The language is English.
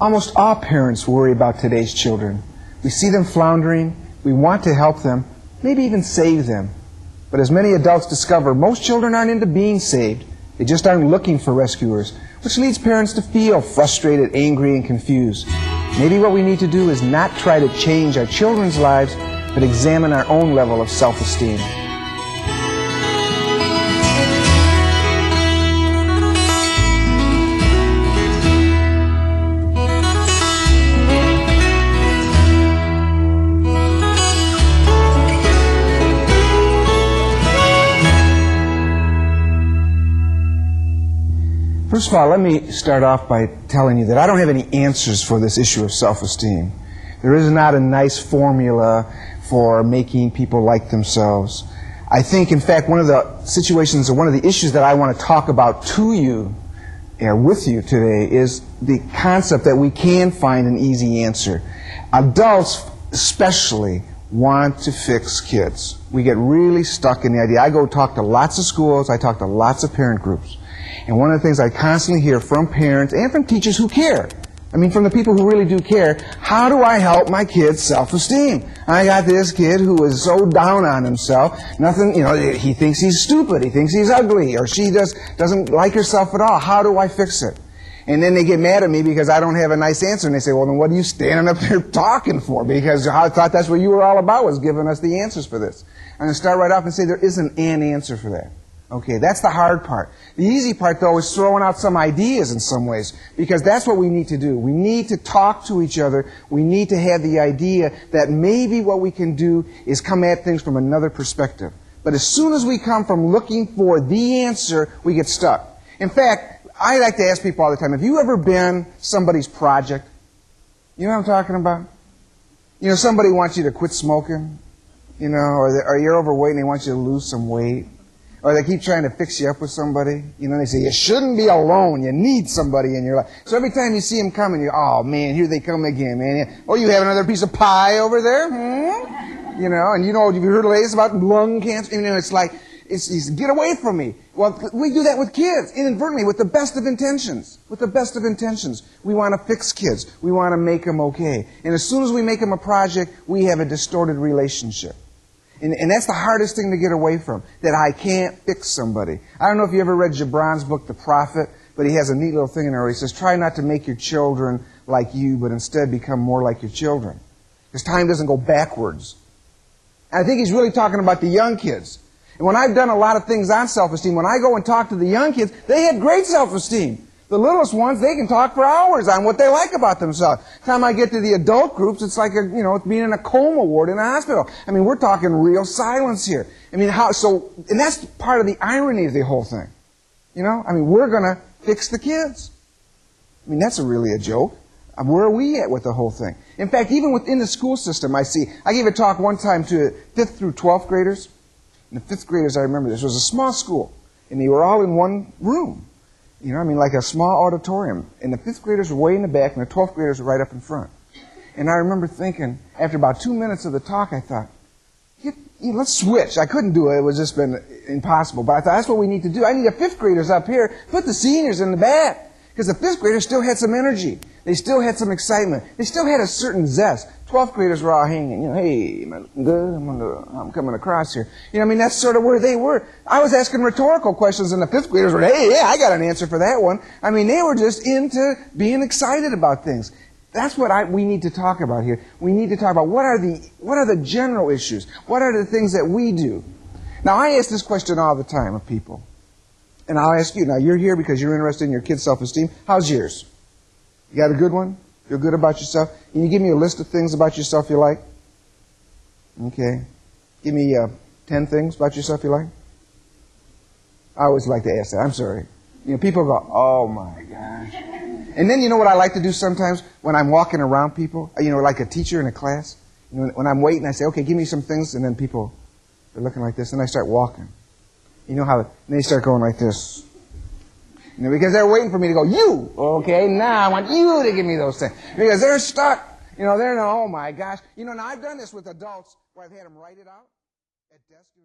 Almost all parents worry about today's children. We see them floundering, we want to help them, maybe even save them. But as many adults discover, most children aren't into being saved. They just aren't looking for rescuers, which leads parents to feel frustrated, angry, and confused. Maybe what we need to do is not try to change our children's lives, but examine our own level of self-esteem. First of all, let me start off by telling you that I don't have any answers for this issue of self-esteem. There is not a nice formula for making people like themselves. I think, in fact, one of the situations or one of the issues that I want to talk about to you, with you today, is the concept that we can find an easy answer. Adults especially want to fix kids. We get really stuck in the idea. I go talk to lots of schools, I talk to lots of parent groups. And one of the things I constantly hear from parents and from teachers who care, I mean from the people who really do care, how do I help my kid's self-esteem? I got this kid who is so down on himself, he thinks he's stupid, he thinks he's ugly, or she doesn't like herself at all. How do I fix it? And then they get mad at me because I don't have a nice answer, and they say, well, then what are you standing up there talking for? Because I thought that's what you were all about, was giving us the answers for this. I'm going to start right off and say there isn't an answer for that. Okay, that's the hard part. The easy part, though, is throwing out some ideas in some ways, because that's what we need to do. We need to talk to each other. We need to have the idea that maybe what we can do is come at things from another perspective. But as soon as we come from looking for the answer, we get stuck. In fact, I like to ask people all the time, have you ever been somebody's project? You know what I'm talking about? You know, somebody wants you to quit smoking, or you're overweight and they want you to lose some weight. Or they keep trying to fix you up with somebody. They say, you shouldn't be alone. You need somebody in your life. So every time you see them coming, oh, man, here they come again, man. Oh, you have another piece of pie over there? And you've heard the latest about lung cancer? It's like, it's get away from me. Well, we do that with kids, inadvertently, with the best of intentions. With the best of intentions. We want to fix kids. We want to make them okay. And as soon as we make them a project, we have a distorted relationship. And that's the hardest thing to get away from, that I can't fix somebody. I don't know if you ever read Gibran's book, The Prophet, but he has a neat little thing in there where he says, try not to make your children like you, but instead become more like your children. Because time doesn't go backwards. And I think he's really talking about the young kids. And when I've done a lot of things on self-esteem, when I go and talk to the young kids, they have great self-esteem. The littlest ones, they can talk for hours on what they like about themselves. By the time I get to the adult groups, it's like it's being in a coma ward in a hospital. I mean, we're talking real silence here. I mean, and that's part of the irony of the whole thing. We're going to fix the kids. I mean, that's really a joke. Where are we at with the whole thing? In fact, even within the school system, I gave a talk one time to 5th through 12th graders. And the 5th graders, I remember this, was a small school. And they were all in one room. Like a small auditorium. And the 5th graders were way in the back, and the 12th graders were right up in front. And I remember thinking, after about 2 minutes of the talk, I thought, let's switch. I couldn't do it. It was just been impossible. But I thought, that's what we need to do. I need the 5th graders up here. Put the seniors in the back. Because the 5th graders still had some energy. They still had some excitement. They still had a certain zest. 12th graders were all hanging. Hey, am I looking good? I'm coming across here. That's sort of where they were. I was asking rhetorical questions, and the 5th graders were, hey, yeah, I got an answer for that one. They were just into being excited about things. That's what we need to talk about here. We need to talk about what are the general issues? What are the things that we do? Now, I ask this question all the time of people. And I'll ask you, now you're here because you're interested in your kid's self-esteem. How's yours? You got a good one? Feel good about yourself? Can you give me a list of things about yourself you like? Okay. Give me 10 things about yourself you like. I always like to ask that. I'm sorry. People go, oh my gosh. And then you know what I like to do sometimes when I'm walking around people? Like a teacher in a class. When I'm waiting, I say, okay, give me some things. And then people, they're looking like this. And I start walking. And they start going like this. Because they're waiting for me to go, you! Okay, now I want you to give me those things. Because they're stuck. Oh my gosh. Now I've done this with adults where I've had them write it out at desk.